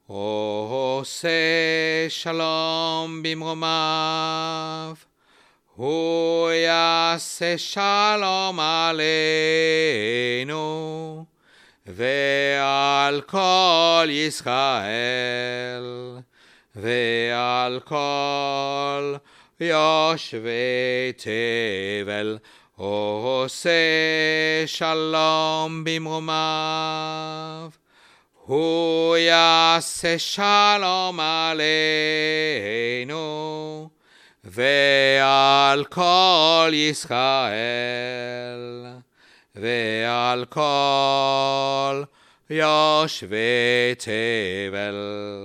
עושה שלום במרומיו, הוא יעשה שלום עלינו ועל כל ישראל ועל כל יושבי תבל. עושה שלום במרומיו, הוא יעשה שלום עלינו ועל כל ישראל ועל כל יושבי תבל.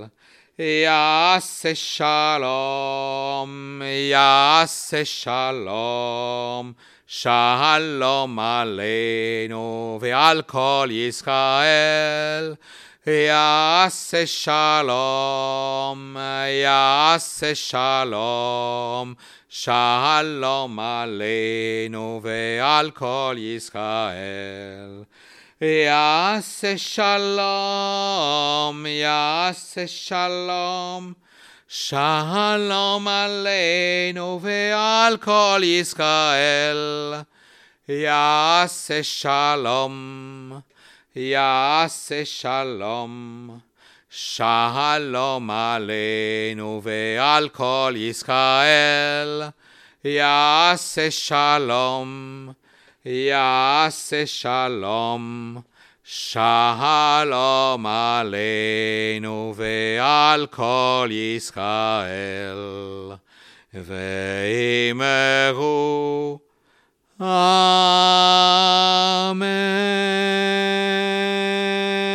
יעשה שלום, יעשה שלום, שלום עלינו ועל כל ישראל. יעשה שלום, יעשה שלום, שלום עלינו ועל כל ישראל. יעשה שלום, יעשה שלום, שלום עלינו ועל כל ישראל. יעשה שלום, יעשה שלום, שלום עלינו ועל כל ישראל. יעשה שלום, יעשה שלום, שלום עלינו ועל כל ישראל. ואמרו אמן.